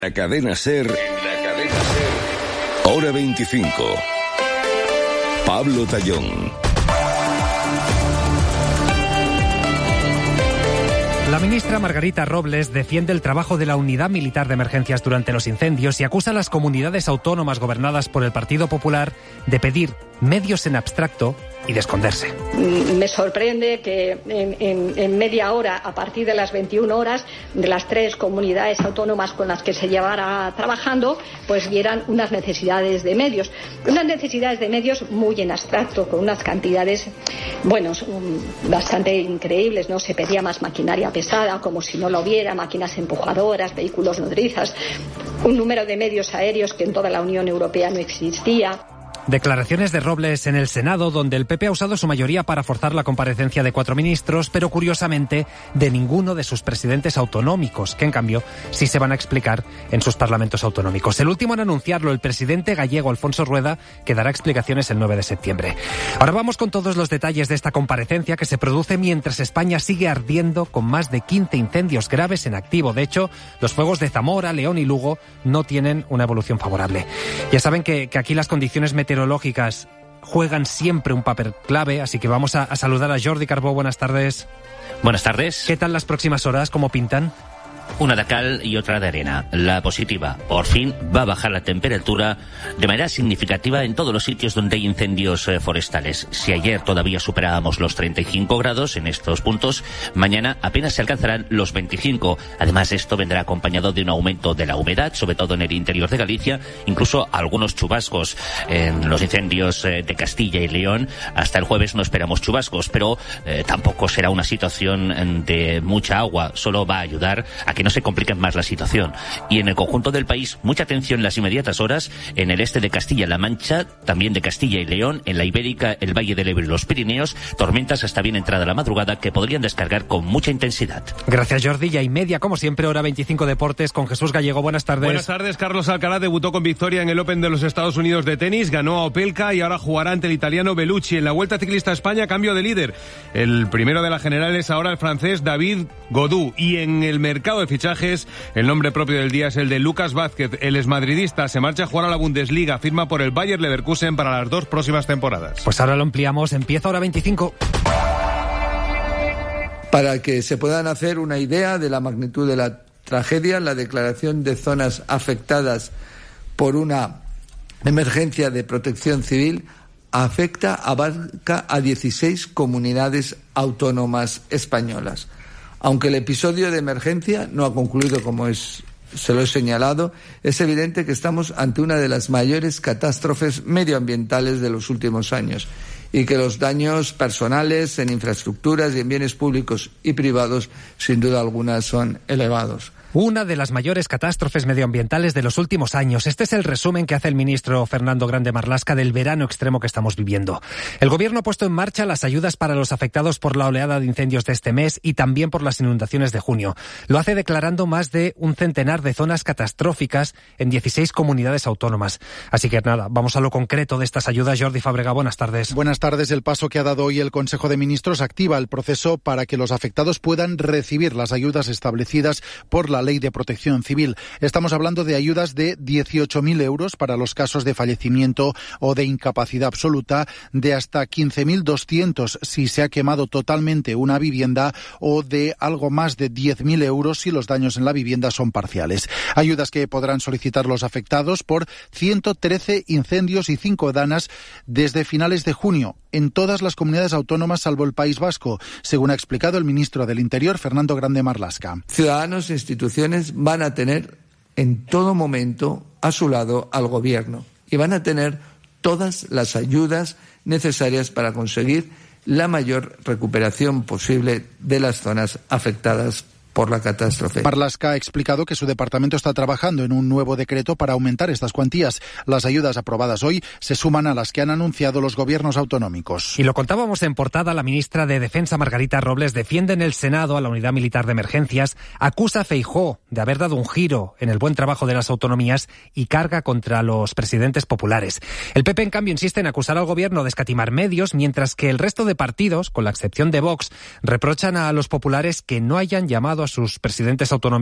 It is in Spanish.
La cadena SER, Hora 25. Pablo Tallón. La ministra Margarita Robles defiende el trabajo de la Unidad Militar de Emergencias durante los incendios y acusa a las comunidades autónomas gobernadas por el Partido Popular de pedir medios en abstracto y de esconderse. Me sorprende que en media hora, a partir de las 21 horas, de las 3 comunidades autónomas con las que se llevara trabajando, pues vieran unas necesidades de medios. Unas necesidades de medios muy en abstracto, con unas cantidades, bueno, bastante increíbles, ¿no? Se pedía más maquinaria pesada, como si no lo hubiera, máquinas empujadoras, vehículos nodrizas, un número de medios aéreos que en toda la Unión Europea no existía. Declaraciones de Robles en el Senado, donde el PP ha usado su mayoría para forzar la comparecencia de 4 ministros, pero curiosamente de ninguno de sus presidentes autonómicos, que en cambio sí se van a explicar en sus parlamentos autonómicos. El último en anunciarlo, el presidente gallego Alfonso Rueda, que dará explicaciones el 9 de septiembre. Ahora vamos con todos los detalles de esta comparecencia que se produce mientras España sigue ardiendo con más de 15 incendios graves en activo. De hecho, los fuegos de Zamora, León y Lugo no tienen una evolución favorable. Ya saben que aquí las condiciones meteorológicas juegan siempre un papel clave, así que vamos a saludar a Jordi Carbó. Buenas tardes. Buenas tardes. ¿Qué tal las próximas horas? ¿Cómo pintan? Una de cal y otra de arena. La positiva, por fin va a bajar la temperatura de manera significativa en todos los sitios donde hay incendios forestales. Si ayer todavía superábamos los 35 grados en estos puntos, mañana apenas se alcanzarán los 25. Además, esto vendrá acompañado de un aumento de la humedad, sobre todo en el interior de Galicia, incluso algunos chubascos. En los incendios de Castilla y León, hasta el jueves no esperamos chubascos, pero tampoco será una situación de mucha agua. Solo va a ayudar a que no se complique más la situación. Y en el conjunto del país, mucha atención en las inmediatas horas, en el este de Castilla-La Mancha, también de Castilla y León, en la Ibérica, el Valle del Ebro y los Pirineos, tormentas hasta bien entrada la madrugada que podrían descargar con mucha intensidad. Gracias, Jordi. Ya y media, como siempre, Hora 25 Deportes con Jesús Gallego. Buenas tardes. Buenas tardes. Carlos Alcaraz debutó con victoria en el Open de los Estados Unidos de tenis, ganó a Opelka y ahora jugará ante el italiano Bellucci. En la Vuelta Ciclista a España, cambio de líder. El primero de la general es ahora el francés David Gaudu. Y en el mercado de fichajes, el nombre propio del día es el de Lucas Vázquez. El exmadridista se marcha a jugar a la Bundesliga, firma por el Bayer Leverkusen para las 2 próximas temporadas. Pues ahora lo ampliamos, empieza Hora 25. Para que se puedan hacer una idea de la magnitud de la tragedia, la declaración de zonas afectadas por una emergencia de protección civil abarca a 16 comunidades autónomas españolas. Aunque el episodio de emergencia no ha concluido como se lo he señalado, es evidente que estamos ante una de las mayores catástrofes medioambientales de los últimos años y que los daños personales en infraestructuras y en bienes públicos y privados, sin duda alguna, son elevados. Una de las mayores catástrofes medioambientales de los últimos años. Este es el resumen que hace el ministro Fernando Grande Marlaska del verano extremo que estamos viviendo. El gobierno ha puesto en marcha las ayudas para los afectados por la oleada de incendios de este mes y también por las inundaciones de junio. Lo hace declarando más de un centenar de zonas catastróficas en 16 comunidades autónomas. Así que nada, vamos a lo concreto de estas ayudas. Jordi Fábrega, buenas tardes. Buenas tardes. El paso que ha dado hoy el Consejo de Ministros activa el proceso para que los afectados puedan recibir las ayudas establecidas por la Ley de Protección Civil. Estamos hablando de ayudas de 18.000 euros para los casos de fallecimiento o de incapacidad absoluta, de hasta 15.200 si se ha quemado totalmente una vivienda o de algo más de 10.000 euros si los daños en la vivienda son parciales. Ayudas que podrán solicitar los afectados por 113 incendios y 5 daños desde finales de junio en todas las comunidades autónomas salvo el País Vasco, según ha explicado el ministro del Interior, Fernando Grande Marlaska. Ciudadanos e instituciones van a tener en todo momento a su lado al gobierno y van a tener todas las ayudas necesarias para conseguir la mayor recuperación posible de las zonas afectadas por la catástrofe. Marlaska ha explicado que su departamento está trabajando en un nuevo decreto para aumentar estas cuantías. Las ayudas aprobadas hoy se suman a las que han anunciado los gobiernos autonómicos. Y lo contábamos en portada, la ministra de Defensa, Margarita Robles, defiende en el Senado a la Unidad Militar de Emergencias, acusa a Feijóo de haber dado un giro en el buen trabajo de las autonomías y carga contra los presidentes populares. El PP, en cambio, insiste en acusar al gobierno de escatimar medios, mientras que el resto de partidos, con la excepción de Vox, reprochan a los populares que no hayan llamado a sus presidentes autonómicos